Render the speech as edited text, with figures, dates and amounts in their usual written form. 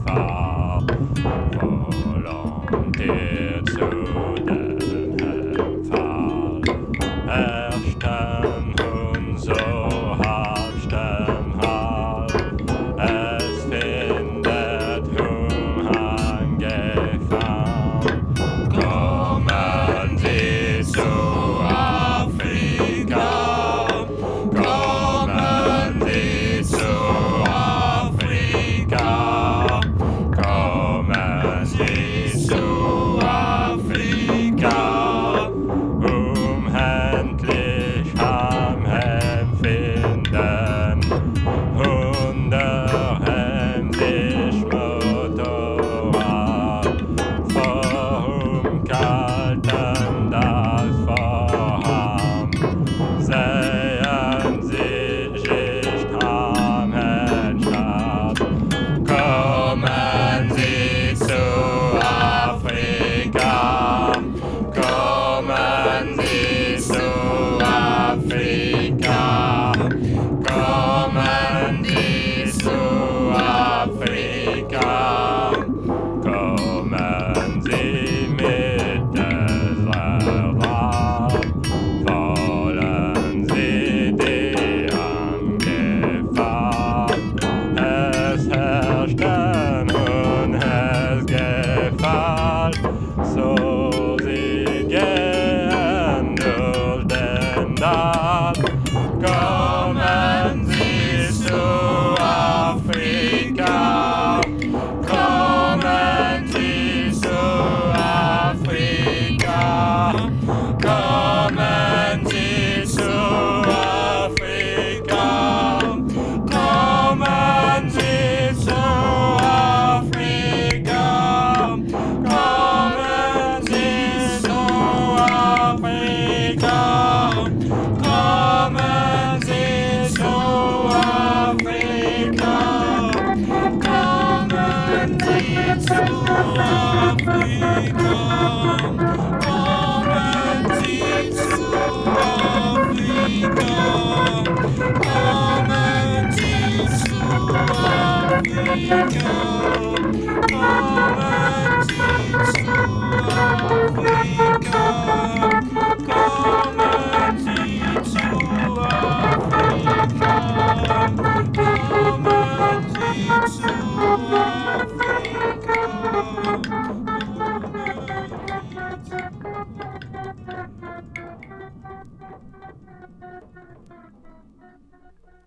Gefahr, volontiert zu den Fall. Ersten hun so halbsten Halt, es findet hun Gefahr. Kommen Sie zu Afrika, kommen Sie zu Afrika, kommen Sie zu Afrika, endlich am Empfinden, hunderhändig Motorrad, vom kalten das Vorhang, sehen Sie sich am Stadt. Kommen Sie zu Afrika, kommen Sie zu Afrika, kommen Sie zu Afrika, kommen Sie mit dieser Rat, wollen Sie die Gefahr, es herrscht und es gefällt, so Sie gehen durch den Tag. Kommen Sie zu Afrika, kommen Sie zu Afrika, kommen Sie zu Afrika, kommen Sie zu Afrika, kommen Sie zu Afrika, kommen Sie zu Afrika, kommen Sie zu Afrika, kommen Sie zu Afrika, kommen Sie zu Afrika, kommen Sie zu Afrika, kommen Sie zu Afrika, kommen Sie zu Afrika.